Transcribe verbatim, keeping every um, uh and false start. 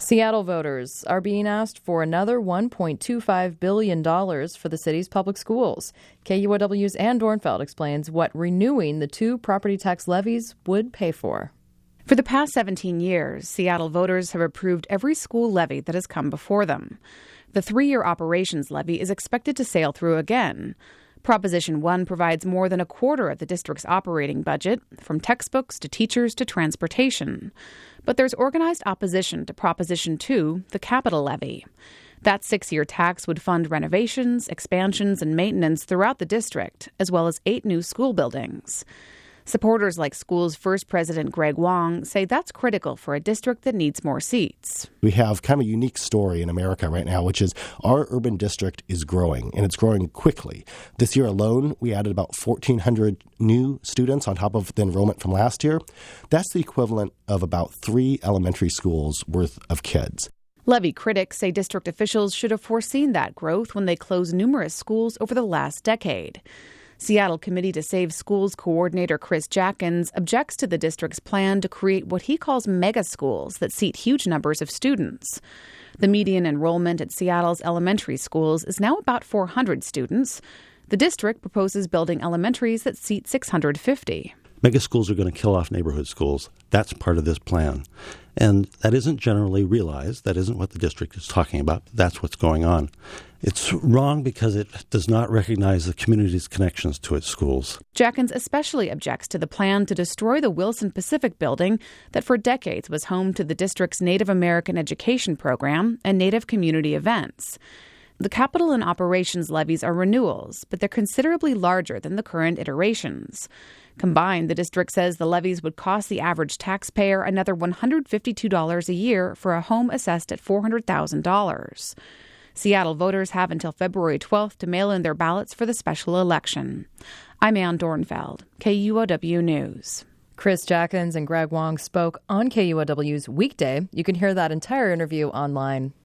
Seattle voters are being asked for another one point two five billion dollars for the city's public schools. K U O W's Ann Dornfeld explains what renewing the two property tax levies would pay for. For the past seventeen years, Seattle voters have approved every school levy that has come before them. The three-year operations levy is expected to sail through again. Proposition one provides more than a quarter of the district's operating budget, from textbooks to teachers to transportation. But there's organized opposition to Proposition two, the capital levy. That six-year tax would fund renovations, expansions, and maintenance throughout the district, as well as eight new school buildings. Supporters like school's first president, Greg Wong, say that's critical for a district that needs more seats. We have kind of a unique story in America right now, which is our urban district is growing, and it's growing quickly. This year alone, we added about fourteen hundred new students on top of the enrollment from last year. That's the equivalent of about three elementary schools worth of kids. Levy critics say district officials should have foreseen that growth when they closed numerous schools over the last decade. Seattle Committee to Save Schools coordinator Chris Jackins objects to the district's plan to create what he calls mega schools that seat huge numbers of students. The median enrollment at Seattle's elementary schools is now about four hundred students. The district proposes building elementaries that seat six hundred fifty. Mega schools are going to kill off neighborhood schools. That's part of this plan. And that isn't generally realized. That isn't what the district is talking about. That's what's going on. It's wrong because it does not recognize the community's connections to its schools. Jackins especially objects to the plan to destroy the Wilson Pacific building that for decades was home to the district's Native American education program and Native community events. The capital and operations levies are renewals, but they're considerably larger than the current iterations. Combined, the district says the levies would cost the average taxpayer another one hundred fifty-two dollars a year for a home assessed at four hundred thousand dollars. Seattle voters have until February twelfth to mail in their ballots for the special election. I'm Ann Dornfeld, K U O W News. Chris Jackins and Greg Wong spoke on K U O W's Weekday. You can hear that entire interview online.